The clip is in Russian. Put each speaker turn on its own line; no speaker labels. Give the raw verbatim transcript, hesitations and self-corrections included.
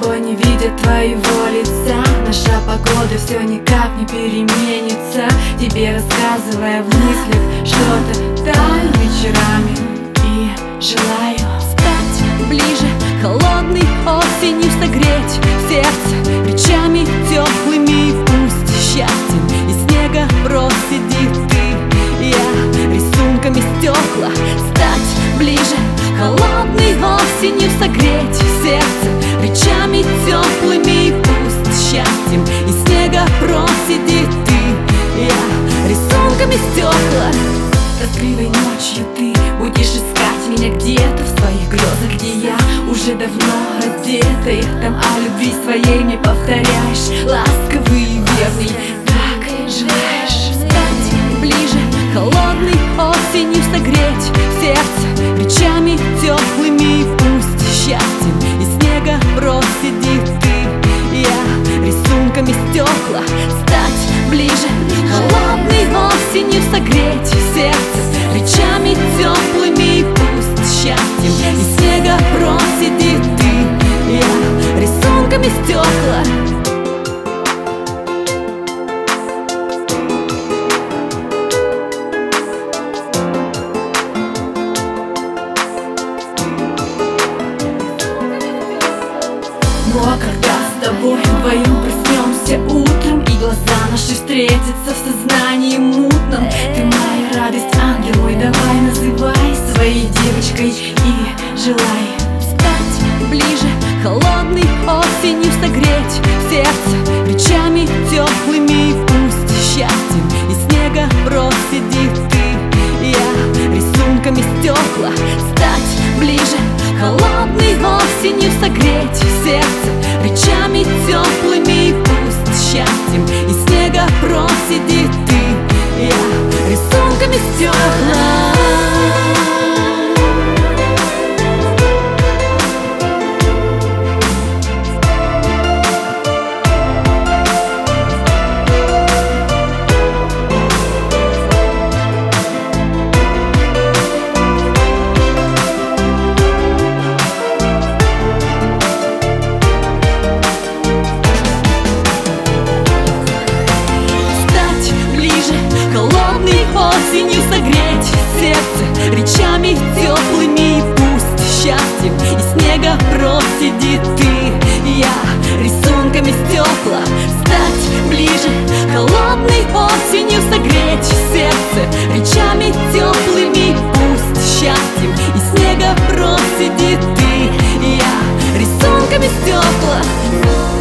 тобой не видят твоего лица. Наша погода все никак не переменится. Тебе рассказывая в мыслях что-то таю вечерами и желаю
стать ближе, холодной осенью согреть сердце речами теплыми. Пусть счастьем из снега просидит ты, я рисунками стекла. Стать ближе, холодной осенью согреть сердце речами теплыми. Пусть счастьем из снега просидит ты, я рисунками стекла.
Тоскливой ночью ты будешь искать меня где-то в своих грезах, где я уже давно раздетый. Там о любви своей мне повторяешь, ласковый и верный, так желаешь
стать ближе, холодной осенью согреть сердце речами теплыми. Пусть счастьем из снега просидит ты, я рисунками стекла. Стать ближе, холодной осенью согреть сердце речами теплыми. Пусть счастьем из снега просидит ты, я рисунками стекла.
Ну а когда с тобой вдвоем проснемся утром, и глаза наши встретятся в сознании мутном, ты моя радость, ангел мой, давай называй своей девочкой и желай
стать ближе, холодной осенью согреть сердце речами теплыми. Пусть счастьем из снега просидит ты, я рисунками стекла. Стать ближе, холодной осенью согреть сердце речами теплыми. Пусть счастьем из снега просидит ты, я рисунками стекла. Осенью согреть сердце речами теплыми. Пусть счастьем из снега просидит ты, я рисунками стекла. Стать ближе, холодной осенью согреть сердце речами теплыми. Пусть счастьем из снега просидит ты, я рисунками стекла.